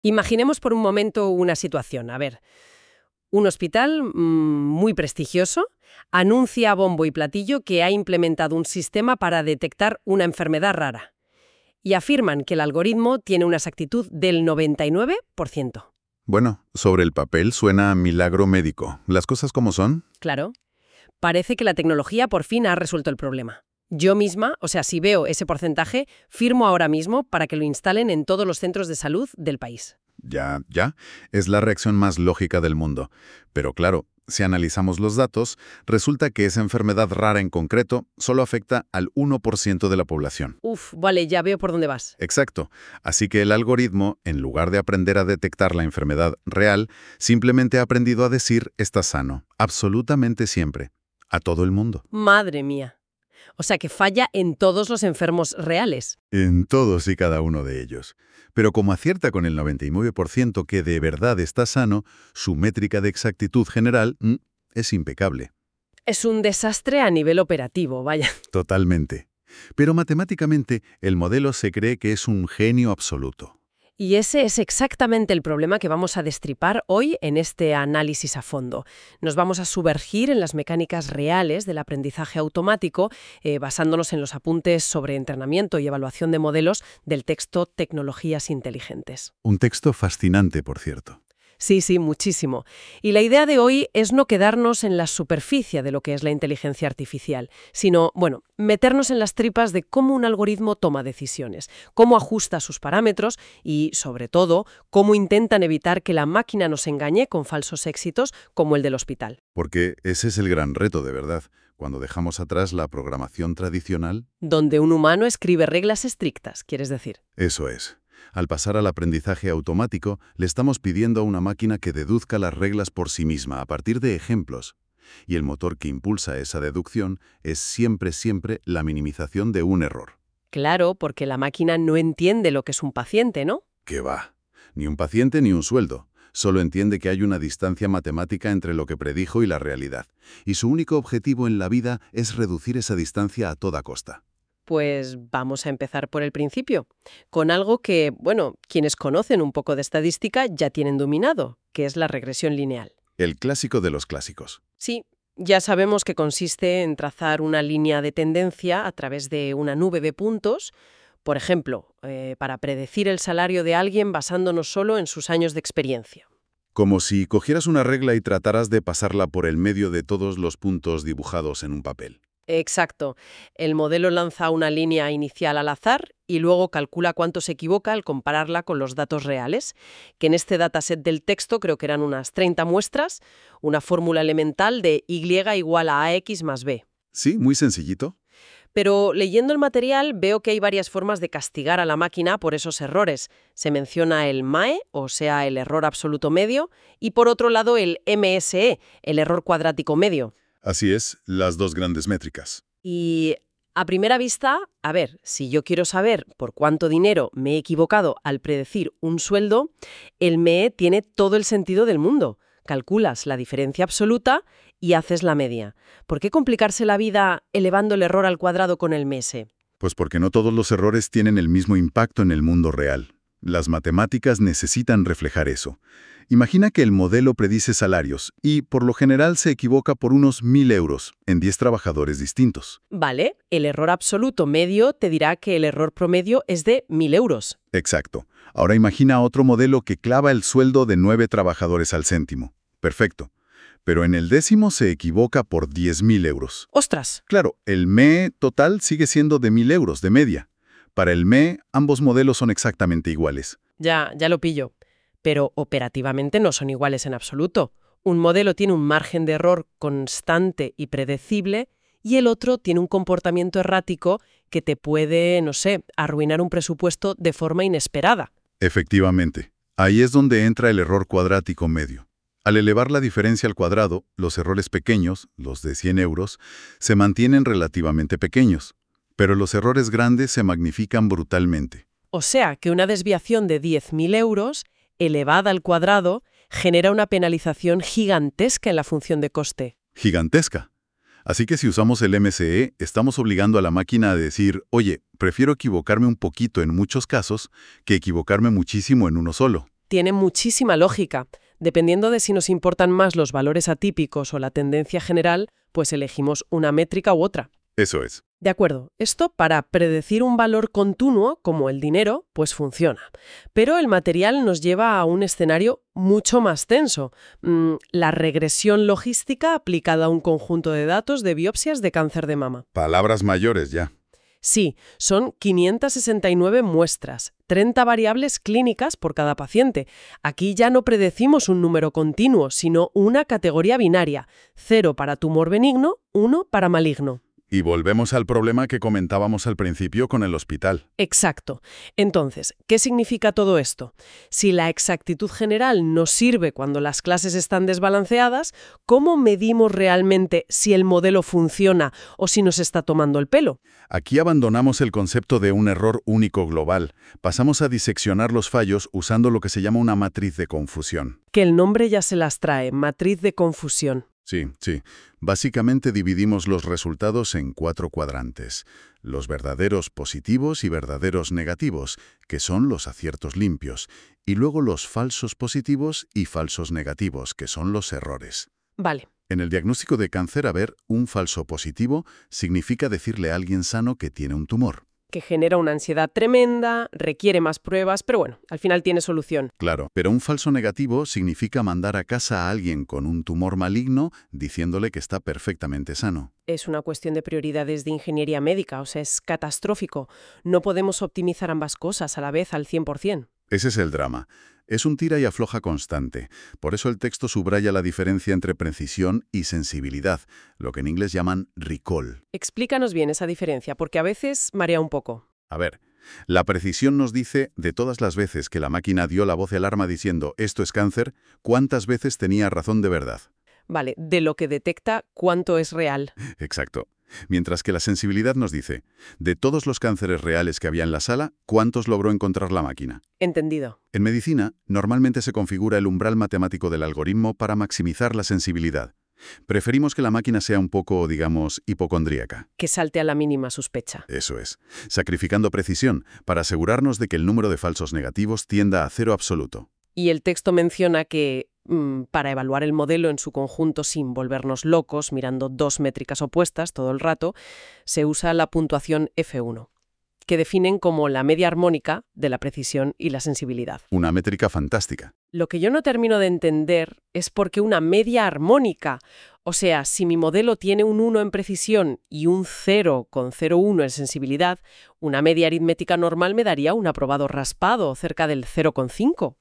Imaginemos por un momento una situación. A ver, un hospital muy prestigioso anuncia a bombo y platillo que ha implementado un sistema para detectar una enfermedad rara y afirman que el algoritmo tiene una exactitud del 99%. Bueno, sobre el papel suena a milagro médico. ¿Las cosas como son? Claro, parece que la tecnología por fin ha resuelto el problema. Yo misma, o sea, si veo ese porcentaje, firmo ahora mismo para que lo instalen en todos los centros de salud del país. Ya, es la reacción más lógica del mundo. Pero claro, si analizamos los datos, resulta que esa enfermedad rara en concreto solo afecta al 1% de la población. Uf, vale, ya veo por dónde vas. Exacto. Así que el algoritmo, en lugar de aprender a detectar la enfermedad real, simplemente ha aprendido a decir está sano, absolutamente siempre, a todo el mundo. Madre mía. O sea que falla en todos los enfermos reales. En todos y cada uno de ellos. Pero como acierta con el 99% que de verdad está sano, su métrica de exactitud general es impecable. Es un desastre a nivel operativo, vaya. Totalmente. Pero matemáticamente, el modelo se cree que es un genio absoluto. Y ese es exactamente el problema que vamos a destripar hoy en este análisis a fondo. Nos vamos a sumergir en las mecánicas reales del aprendizaje automático, basándonos en los apuntes sobre entrenamiento y evaluación de modelos del texto Tecnologías Inteligentes. Un texto fascinante, por cierto. Sí, muchísimo. Y la idea de hoy es no quedarnos en la superficie de lo que es la inteligencia artificial, sino, meternos en las tripas de cómo un algoritmo toma decisiones, cómo ajusta sus parámetros y, sobre todo, cómo intentan evitar que la máquina nos engañe con falsos éxitos como el del hospital. Porque ese es el gran reto, de verdad, cuando dejamos atrás la programación tradicional. Donde un humano escribe reglas estrictas, ¿quieres decir? Eso es. Al pasar al aprendizaje automático, le estamos pidiendo a una máquina que deduzca las reglas por sí misma a partir de ejemplos. Y el motor que impulsa esa deducción es siempre la minimización de un error. Claro, porque la máquina no entiende lo que es un paciente, ¿no? ¿Qué va? Ni un paciente ni un sueldo. Solo entiende que hay una distancia matemática entre lo que predijo y la realidad. Y su único objetivo en la vida es reducir esa distancia a toda costa. Pues vamos a empezar por el principio, con algo que, quienes conocen un poco de estadística ya tienen dominado, que es la regresión lineal. El clásico de los clásicos. Sí, ya sabemos que consiste en trazar una línea de tendencia a través de una nube de puntos, por ejemplo, para predecir el salario de alguien basándonos solo en sus años de experiencia. Como si cogieras una regla y trataras de pasarla por el medio de todos los puntos dibujados en un papel. Exacto. El modelo lanza una línea inicial al azar y luego calcula cuánto se equivoca al compararla con los datos reales, que en este dataset del texto creo que eran unas 30 muestras, una fórmula elemental de Y igual a AX más B. Sí, muy sencillito. Pero leyendo el material veo que hay varias formas de castigar a la máquina por esos errores. Se menciona el MAE, o sea, el error absoluto medio, y por otro lado el MSE, el error cuadrático medio. Así es, las dos grandes métricas. Y a primera vista, a ver, si yo quiero saber por cuánto dinero me he equivocado al predecir un sueldo, el ME tiene todo el sentido del mundo. Calculas la diferencia absoluta y haces la media. ¿Por qué complicarse la vida elevando el error al cuadrado con el MS? Pues porque no todos los errores tienen el mismo impacto en el mundo real. Las matemáticas necesitan reflejar eso. Imagina que el modelo predice salarios y, por lo general, se equivoca por unos 1.000 euros en 10 trabajadores distintos. Vale, el error absoluto medio te dirá que el error promedio es de 1.000 euros. Exacto. Ahora imagina otro modelo que clava el sueldo de 9 trabajadores al céntimo. Perfecto. Pero en el décimo se equivoca por 10.000 euros. ¡Ostras! Claro, el ME total sigue siendo de 1.000 euros de media. Para el ME, ambos modelos son exactamente iguales. Ya lo pillo. Pero operativamente no son iguales en absoluto. Un modelo tiene un margen de error constante y predecible y el otro tiene un comportamiento errático que te puede, arruinar un presupuesto de forma inesperada. Efectivamente. Ahí es donde entra el error cuadrático medio. Al elevar la diferencia al cuadrado, los errores pequeños, los de 100 euros, se mantienen relativamente pequeños, pero los errores grandes se magnifican brutalmente. O sea que una desviación de 10.000 euros elevada al cuadrado genera una penalización gigantesca en la función de coste. Gigantesca. Así que si usamos el MSE, estamos obligando a la máquina a decir, oye, prefiero equivocarme un poquito en muchos casos que equivocarme muchísimo en uno solo. Tiene muchísima lógica. Dependiendo de si nos importan más los valores atípicos o la tendencia general, pues elegimos una métrica u otra. Eso es. De acuerdo, esto para predecir un valor continuo, como el dinero, pues funciona. Pero el material nos lleva a un escenario mucho más tenso. La regresión logística aplicada a un conjunto de datos de biopsias de cáncer de mama. Palabras mayores ya. Sí, son 569 muestras, 30 variables clínicas por cada paciente. Aquí ya no predecimos un número continuo, sino una categoría binaria. 0 para tumor benigno, 1 para maligno. Y volvemos al problema que comentábamos al principio con el hospital. Exacto. Entonces, ¿qué significa todo esto? Si la exactitud general nos sirve cuando las clases están desbalanceadas, ¿cómo medimos realmente si el modelo funciona o si nos está tomando el pelo? Aquí abandonamos el concepto de un error único global. Pasamos a diseccionar los fallos usando lo que se llama una matriz de confusión. Que el nombre ya se las trae, matriz de confusión. Sí. Básicamente dividimos los resultados en 4 cuadrantes. Los verdaderos positivos y verdaderos negativos, que son los aciertos limpios, y luego los falsos positivos y falsos negativos, que son los errores. Vale. En el diagnóstico de cáncer, un falso positivo significa decirle a alguien sano que tiene un tumor. Que genera una ansiedad tremenda, requiere más pruebas, pero bueno, al final tiene solución. Claro, pero un falso negativo significa mandar a casa a alguien con un tumor maligno diciéndole que está perfectamente sano. Es una cuestión de prioridades de ingeniería médica, o sea, es catastrófico. No podemos optimizar ambas cosas a la vez al 100%. Ese es el drama. Es un tira y afloja constante. Por eso el texto subraya la diferencia entre precisión y sensibilidad, lo que en inglés llaman recall. Explícanos bien esa diferencia, porque a veces marea un poco. A ver, la precisión nos dice de todas las veces que la máquina dio la voz de alarma diciendo «esto es cáncer», ¿cuántas veces tenía razón de verdad? Vale, de lo que detecta, ¿cuánto es real? Exacto. Mientras que la sensibilidad nos dice, de todos los cánceres reales que había en la sala, ¿cuántos logró encontrar la máquina? Entendido. En medicina, normalmente se configura el umbral matemático del algoritmo para maximizar la sensibilidad. Preferimos que la máquina sea un poco, digamos, hipocondríaca. Que salte a la mínima sospecha. Eso es, sacrificando precisión para asegurarnos de que el número de falsos negativos tienda a 0 absoluto. Y el texto menciona que para evaluar el modelo en su conjunto sin volvernos locos, mirando 2 métricas opuestas todo el rato, se usa la puntuación F1, que definen como la media armónica de la precisión y la sensibilidad. Una métrica fantástica. Lo que yo no termino de entender es por qué una media armónica. O sea, si mi modelo tiene un 1 en precisión y un 0 con 0,1 en sensibilidad, una media aritmética normal me daría un aprobado raspado cerca del 0,5.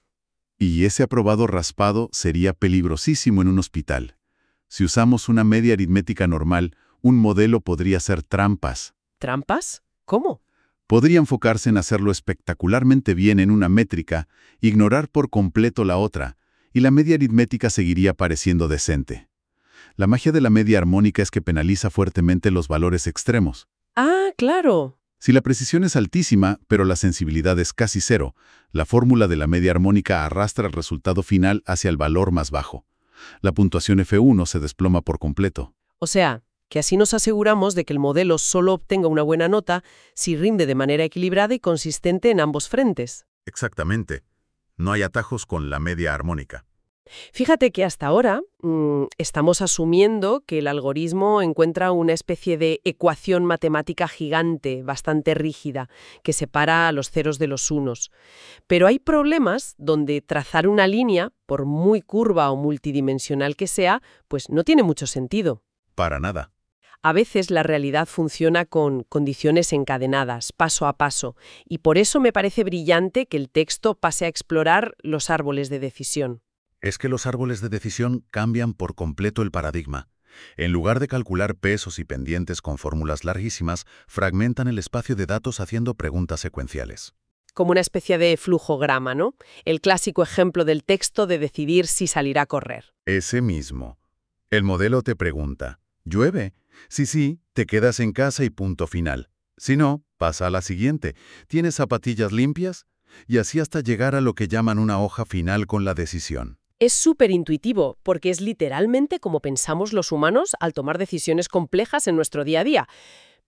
Y ese aprobado raspado sería peligrosísimo en un hospital. Si usamos una media aritmética normal, un modelo podría hacer trampas. ¿Trampas? ¿Cómo? Podría enfocarse en hacerlo espectacularmente bien en una métrica, ignorar por completo la otra, y la media aritmética seguiría pareciendo decente. La magia de la media armónica es que penaliza fuertemente los valores extremos. Ah, claro. Si la precisión es altísima, pero la sensibilidad es casi 0, la fórmula de la media armónica arrastra el resultado final hacia el valor más bajo. La puntuación F1 se desploma por completo. O sea, que así nos aseguramos de que el modelo solo obtenga una buena nota si rinde de manera equilibrada y consistente en ambos frentes. Exactamente. No hay atajos con la media armónica. Fíjate que hasta ahora estamos asumiendo que el algoritmo encuentra una especie de ecuación matemática gigante, bastante rígida, que separa a los ceros de los unos. Pero hay problemas donde trazar una línea, por muy curva o multidimensional que sea, pues no tiene mucho sentido. Para nada. A veces la realidad funciona con condiciones encadenadas, paso a paso, y por eso me parece brillante que el texto pase a explorar los árboles de decisión. Es que los árboles de decisión cambian por completo el paradigma. En lugar de calcular pesos y pendientes con fórmulas larguísimas, fragmentan el espacio de datos haciendo preguntas secuenciales. Como una especie de flujograma, ¿no? El clásico ejemplo del texto de decidir si salir a correr. Ese mismo. El modelo te pregunta, ¿llueve? Sí, te quedas en casa y punto final. Si no, pasa a la siguiente. ¿Tienes zapatillas limpias? Y así hasta llegar a lo que llaman una hoja final con la decisión. Es súper intuitivo, porque es literalmente como pensamos los humanos al tomar decisiones complejas en nuestro día a día.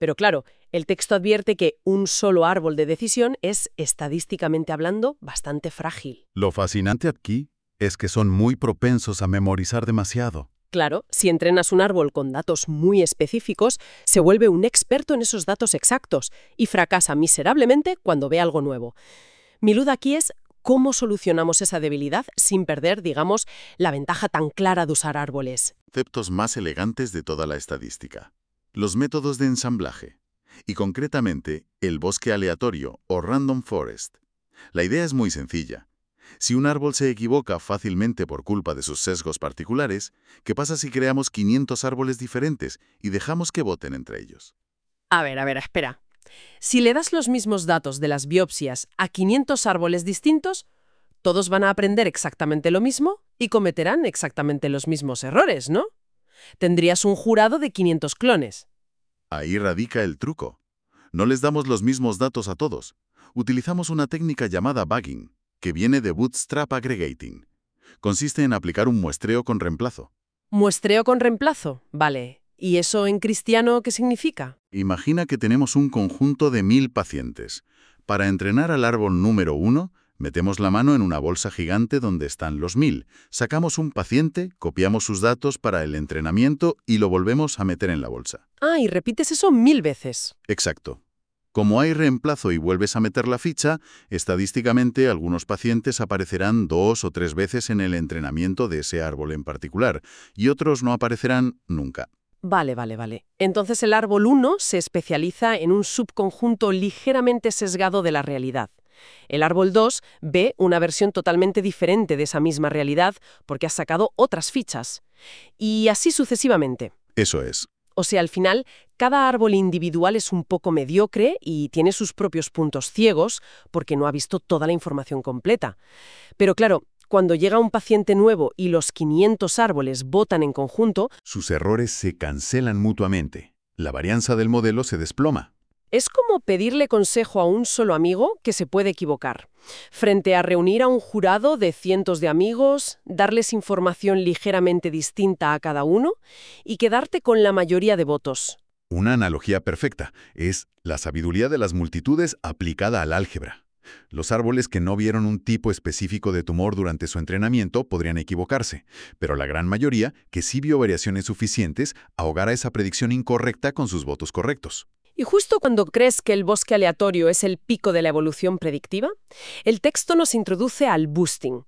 Pero claro, el texto advierte que un solo árbol de decisión es, estadísticamente hablando, bastante frágil. Lo fascinante aquí es que son muy propensos a memorizar demasiado. Claro, si entrenas un árbol con datos muy específicos, se vuelve un experto en esos datos exactos y fracasa miserablemente cuando ve algo nuevo. Mi duda aquí es cómo solucionamos esa debilidad sin perder, digamos, la ventaja tan clara de usar árboles. Conceptos más elegantes de toda la estadística. Los métodos de ensamblaje. Y concretamente, el bosque aleatorio o random forest. La idea es muy sencilla. Si un árbol se equivoca fácilmente por culpa de sus sesgos particulares, ¿qué pasa si creamos 500 árboles diferentes y dejamos que voten entre ellos? A ver, espera. Si le das los mismos datos de las biopsias a 500 árboles distintos, todos van a aprender exactamente lo mismo y cometerán exactamente los mismos errores, ¿no? Tendrías un jurado de 500 clones. Ahí radica el truco. No les damos los mismos datos a todos. Utilizamos una técnica llamada bagging, que viene de Bootstrap Aggregating. Consiste en aplicar un muestreo con reemplazo. ¿Muestreo con reemplazo? Vale. ¿Y eso en cristiano qué significa? Imagina que tenemos un conjunto de 1000 pacientes. Para entrenar al árbol número 1, metemos la mano en una bolsa gigante donde están los 1000. Sacamos un paciente, copiamos sus datos para el entrenamiento y lo volvemos a meter en la bolsa. Ah, y repites eso 1000 veces. Exacto. Como hay reemplazo y vuelves a meter la ficha, estadísticamente algunos pacientes aparecerán 2 o 3 veces en el entrenamiento de ese árbol en particular, y otros no aparecerán nunca. Vale. Entonces el árbol 1 se especializa en un subconjunto ligeramente sesgado de la realidad. El árbol 2 ve una versión totalmente diferente de esa misma realidad porque ha sacado otras fichas. Y así sucesivamente. Eso es. O sea, al final, cada árbol individual es un poco mediocre y tiene sus propios puntos ciegos porque no ha visto toda la información completa. Pero claro, cuando llega un paciente nuevo y los 500 árboles votan en conjunto, Sus errores se cancelan mutuamente. La varianza del modelo se desploma. es como pedirle consejo a un solo amigo que se puede equivocar, frente a reunir a un jurado de cientos de amigos, darles información ligeramente distinta a cada uno y quedarte con la mayoría de votos. Una analogía perfecta es la sabiduría de las multitudes aplicada al álgebra. Los árboles que no vieron un tipo específico de tumor durante su entrenamiento podrían equivocarse, pero la gran mayoría, que sí vio variaciones suficientes, ahogará esa predicción incorrecta con sus votos correctos. Y justo cuando crees que el bosque aleatorio es el pico de la evolución predictiva, el texto nos introduce al boosting,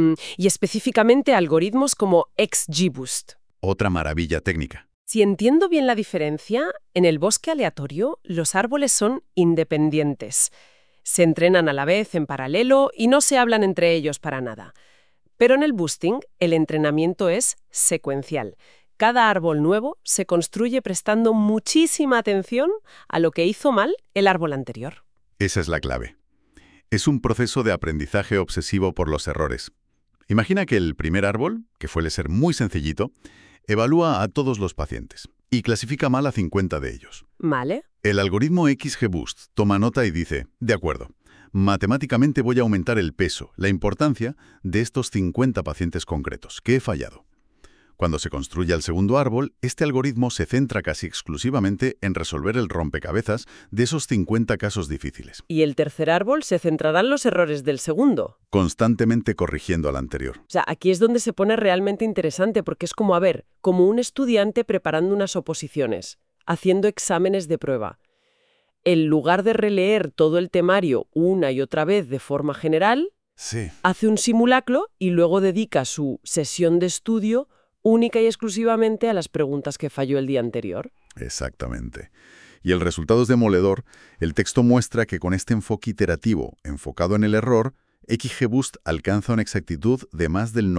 y específicamente a algoritmos como XGBoost. Otra maravilla técnica. Si entiendo bien la diferencia, en el bosque aleatorio los árboles son independientes. Se entrenan a la vez en paralelo y no se hablan entre ellos para nada. Pero en el boosting, el entrenamiento es secuencial. Cada árbol nuevo se construye prestando muchísima atención a lo que hizo mal el árbol anterior. Esa es la clave. Es un proceso de aprendizaje obsesivo por los errores. Imagina que el primer árbol, que suele ser muy sencillito, evalúa a todos los pacientes y clasifica mal a 50 de ellos. ¿Vale? El algoritmo XGBoost toma nota y dice, de acuerdo, matemáticamente voy a aumentar el peso, la importancia de estos 50 pacientes concretos, que he fallado. Cuando se construye el segundo árbol, este algoritmo se centra casi exclusivamente en resolver el rompecabezas de esos 50 casos difíciles, Y el tercer árbol se centrará en los errores del segundo. constantemente corrigiendo al anterior. O sea, aquí es donde se pone realmente interesante porque es como, como un estudiante preparando unas oposiciones, haciendo exámenes de prueba. En lugar de releer todo el temario una y otra vez de forma general, Sí. hace un simulacro y luego dedica su sesión de estudio única y exclusivamente a las preguntas que falló el día anterior. Exactamente. Y el resultado es demoledor. El texto muestra que con este enfoque iterativo, enfocado en el error, XGBoost alcanza una exactitud de más del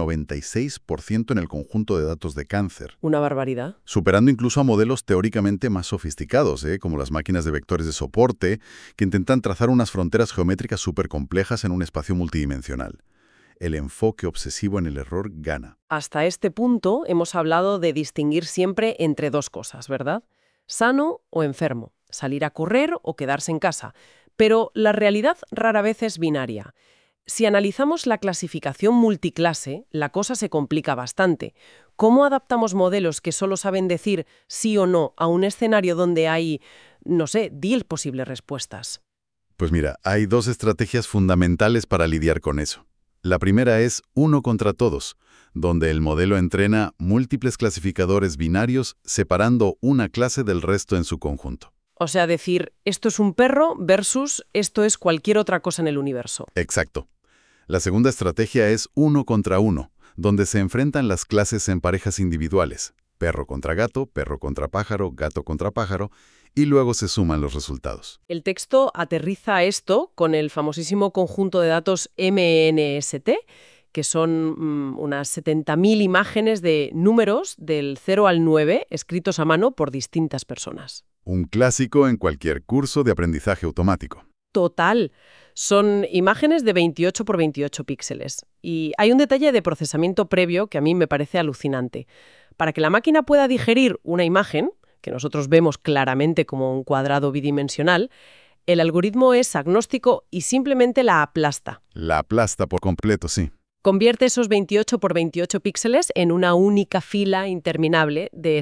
96% en el conjunto de datos de cáncer, Una barbaridad. superando incluso a modelos teóricamente más sofisticados, como las máquinas de vectores de soporte, que intentan trazar unas fronteras geométricas súper complejas en un espacio multidimensional. El enfoque obsesivo en el error gana. Hasta este punto hemos hablado de distinguir siempre entre dos cosas, ¿verdad? Sano o enfermo, salir a correr o quedarse en casa. Pero la realidad rara vez es binaria. Si analizamos la clasificación multiclase, la cosa se complica bastante. ¿cómo adaptamos modelos que solo saben decir sí o no a un escenario donde hay, no sé, 10 posibles respuestas? Pues mira, hay dos estrategias fundamentales para lidiar con eso. La primera es uno contra todos, donde el modelo entrena múltiples clasificadores binarios separando una clase del resto en su conjunto. O sea, decir, esto es un perro versus esto es cualquier otra cosa en el universo. Exacto. La segunda estrategia es uno contra uno, donde se enfrentan las clases en parejas individuales, perro contra pájaro, gato contra pájaro, y luego se suman los resultados. El texto aterriza esto con el famosísimo conjunto de datos MNST, que son unas 70.000 imágenes de números del 0 al 9 escritos a mano por distintas personas. Un clásico en cualquier curso de aprendizaje automático. Total. Son imágenes de 28 por 28 píxeles. Y hay un detalle de procesamiento previo que a mí me parece alucinante. Para que la máquina pueda digerir una imagen, que nosotros vemos claramente como un cuadrado bidimensional, el algoritmo es agnóstico y simplemente la aplasta. La aplasta por completo, sí. Convierte esos 28 por 28 píxeles en una única fila interminable de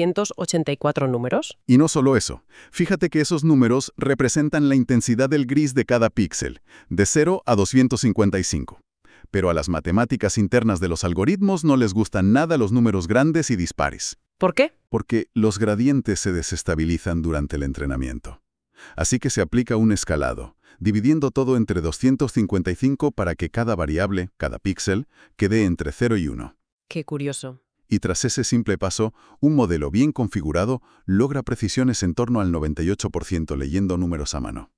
784 números. Y no solo eso. Fíjate que esos números representan la intensidad del gris de cada píxel, de 0 a 255. Pero a las matemáticas internas de los algoritmos no les gustan nada los números grandes y dispares. ¿Por qué? Porque los gradientes se desestabilizan durante el entrenamiento. Así que se aplica un escalado, dividiendo todo entre 255 para que cada variable, cada píxel, quede entre 0 y 1. Qué curioso. Y tras ese simple paso, un modelo bien configurado logra precisiones en torno al 98% leyendo números a mano.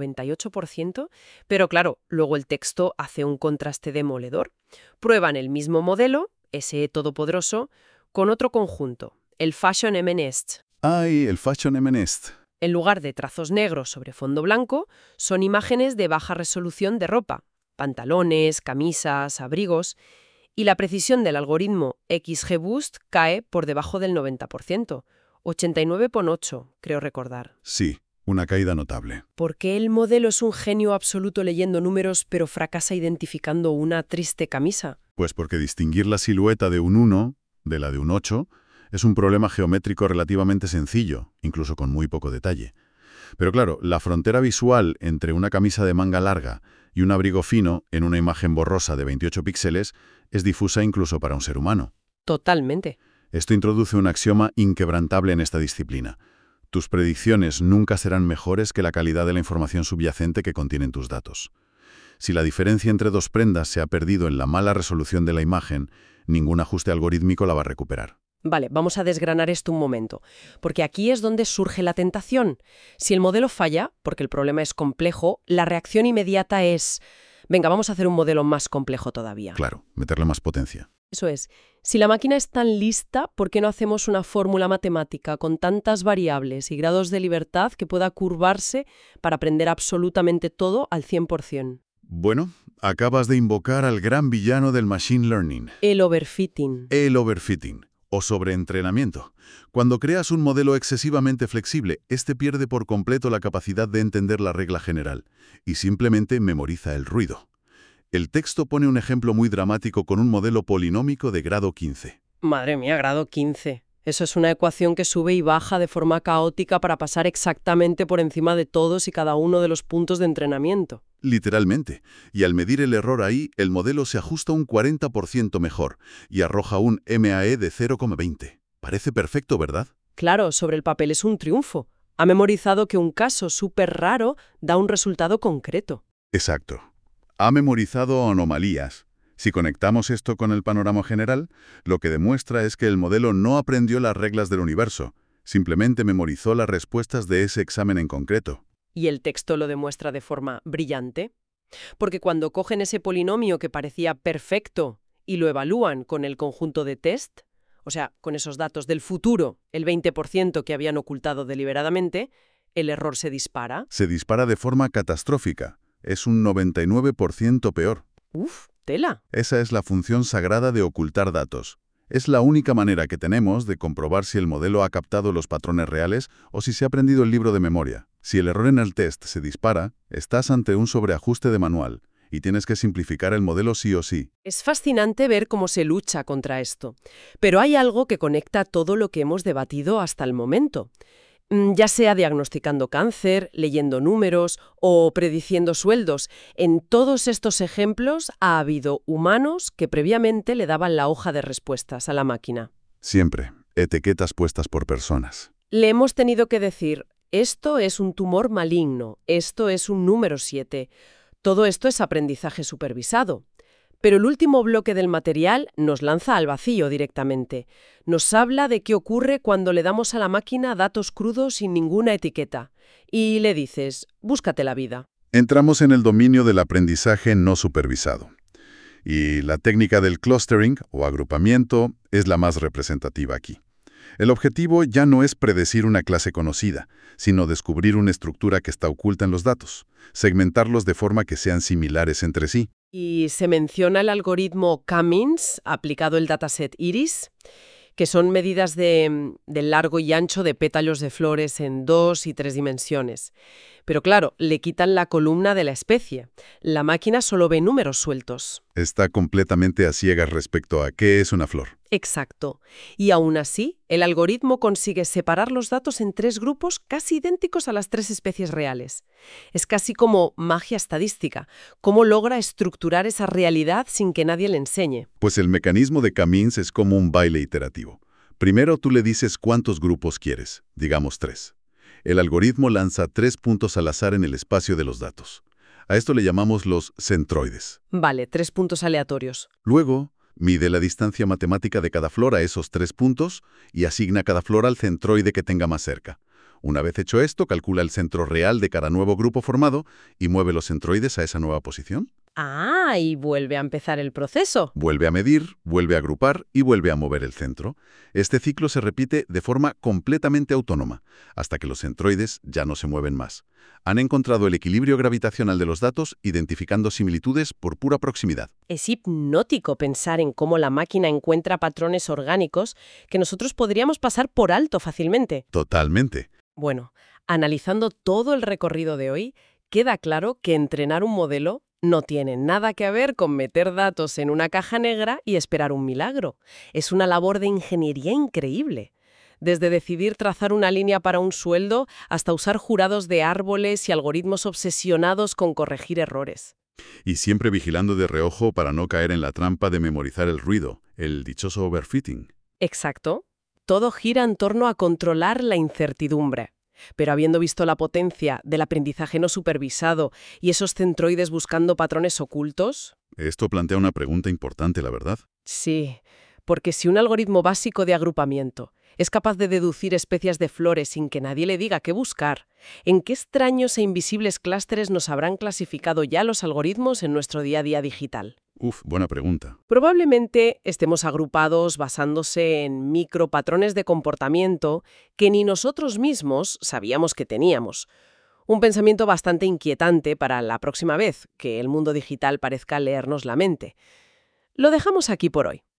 98%, pero claro, luego el texto hace un contraste demoledor. Prueban el mismo modelo, ese todopoderoso, con otro conjunto, el Fashion MNEST. ¡Ay, el Fashion MNEST! En lugar de trazos negros sobre fondo blanco, son imágenes de baja resolución de ropa, pantalones, camisas, abrigos, y la precisión del algoritmo XGBoost cae por debajo del 90%, 89,8, creo recordar. Sí, una caída notable. ¿Por qué el modelo es un genio absoluto leyendo números pero fracasa identificando una triste camisa? Pues porque distinguir la silueta de un 1 de la de un 8 es un problema geométrico relativamente sencillo, incluso con muy poco detalle. Pero claro, la frontera visual entre una camisa de manga larga y un abrigo fino en una imagen borrosa de 28 píxeles es difusa incluso para un ser humano. Totalmente. Esto introduce un axioma inquebrantable en esta disciplina. Tus predicciones nunca serán mejores que la calidad de la información subyacente que contienen tus datos. Si la diferencia entre dos prendas se ha perdido en la mala resolución de la imagen, ningún ajuste algorítmico la va a recuperar. Vale, vamos a desgranar esto un momento, porque aquí es donde surge la tentación. Si el modelo falla, porque el problema es complejo, la reacción inmediata es, venga, vamos a hacer un modelo más complejo todavía. Claro, meterle más potencia. Eso es, si la máquina es tan lista, ¿por qué no hacemos una fórmula matemática con tantas variables y grados de libertad que pueda curvarse para aprender absolutamente todo al 100%? Bueno, acabas de invocar al gran villano del machine learning. El overfitting. El overfitting. O sobreentrenamiento. Cuando creas un modelo excesivamente flexible, este pierde por completo la capacidad de entender la regla general y simplemente memoriza el ruido. El texto pone un ejemplo muy dramático con un modelo polinómico de grado 15. Madre mía, grado 15. Eso es una ecuación que sube y baja de forma caótica para pasar exactamente por encima de todos y cada uno de los puntos de entrenamiento. Literalmente. Y al medir el error ahí, el modelo se ajusta un 40% mejor y arroja un MAE de 0,20. Parece perfecto, ¿verdad? Claro, sobre el papel es un triunfo. Ha memorizado que un caso súper raro da un resultado concreto. Exacto. Ha memorizado anomalías. Si conectamos esto con el panorama general, lo que demuestra es que el modelo no aprendió las reglas del universo, simplemente memorizó las respuestas de ese examen en concreto. Y el texto lo demuestra de forma brillante. Porque cuando cogen ese polinomio que parecía perfecto y lo evalúan con el conjunto de test, o sea, con esos datos del futuro, el 20% que habían ocultado deliberadamente, el error se dispara. Se dispara de forma catastrófica. Es un 99% peor. ¡Uf! ¡Tela! Esa es la función sagrada de ocultar datos. Es la única manera que tenemos de comprobar si el modelo ha captado los patrones reales o si se ha aprendido el libro de memoria. Si el error en el test se dispara, estás ante un sobreajuste de manual, y tienes que simplificar el modelo sí o sí. Es fascinante ver cómo se lucha contra esto. Pero hay algo que conecta todo lo que hemos debatido hasta el momento. Ya sea diagnosticando cáncer, leyendo números o prediciendo sueldos, en todos estos ejemplos ha habido humanos que previamente le daban la hoja de respuestas a la máquina. Siempre, etiquetas puestas por personas. Le hemos tenido que decir, esto es un tumor maligno, esto es un número 7. Todo esto es aprendizaje supervisado. Pero el último bloque del material nos lanza al vacío directamente. Nos habla de qué ocurre cuando le damos a la máquina datos crudos sin ninguna etiqueta. Y le dices, búscate la vida. Entramos en el dominio del aprendizaje no supervisado. Y la técnica del clustering, o agrupamiento, es la más representativa aquí. El objetivo ya no es predecir una clase conocida, sino descubrir una estructura que está oculta en los datos, segmentarlos de forma que sean similares entre sí. Y se menciona el algoritmo K-means, aplicado el dataset Iris, que son medidas del largo y ancho de pétalos de flores en 2 y 3 dimensiones. Pero claro, le quitan la columna de la especie. La máquina solo ve números sueltos. Está completamente a ciegas respecto a qué es una flor. Exacto. Y aún así, el algoritmo consigue separar los datos en 3 grupos casi idénticos a las 3 especies reales. Es casi como magia estadística. ¿Cómo logra estructurar esa realidad sin que nadie le enseñe? Pues el mecanismo de K-means es como un baile iterativo. Primero tú le dices cuántos grupos quieres, digamos 3. El algoritmo lanza 3 puntos al azar en el espacio de los datos. A esto le llamamos los centroides. Vale, 3 puntos aleatorios. Luego, mide la distancia matemática de cada flor a esos 3 puntos y asigna cada flor al centroide que tenga más cerca. Una vez hecho esto, calcula el centro real de cada nuevo grupo formado y mueve los centroides a esa nueva posición. Ah, y vuelve a empezar el proceso. Vuelve a medir, vuelve a agrupar y vuelve a mover el centro. Este ciclo se repite de forma completamente autónoma, hasta que los centroides ya no se mueven más. Han encontrado el equilibrio gravitacional de los datos, identificando similitudes por pura proximidad. Es hipnótico pensar en cómo la máquina encuentra patrones orgánicos que nosotros podríamos pasar por alto fácilmente. Totalmente. Bueno, analizando todo el recorrido de hoy, queda claro que entrenar un modelo no tiene nada que ver con meter datos en una caja negra y esperar un milagro. Es una labor de ingeniería increíble. Desde decidir trazar una línea para un sueldo hasta usar jurados de árboles y algoritmos obsesionados con corregir errores. Y siempre vigilando de reojo para no caer en la trampa de memorizar el ruido, el dichoso overfitting. Exacto. Todo gira en torno a controlar la incertidumbre. Pero habiendo visto la potencia del aprendizaje no supervisado y esos centroides buscando patrones ocultos... Esto plantea una pregunta importante, la verdad. Sí, porque si un algoritmo básico de agrupamiento es capaz de deducir especies de flores sin que nadie le diga qué buscar, ¿en qué extraños e invisibles clústeres nos habrán clasificado ya los algoritmos en nuestro día a día digital? Buena pregunta. Probablemente estemos agrupados basándose en micropatrones de comportamiento que ni nosotros mismos sabíamos que teníamos. Un pensamiento bastante inquietante para la próxima vez que el mundo digital parezca leernos la mente. Lo dejamos aquí por hoy.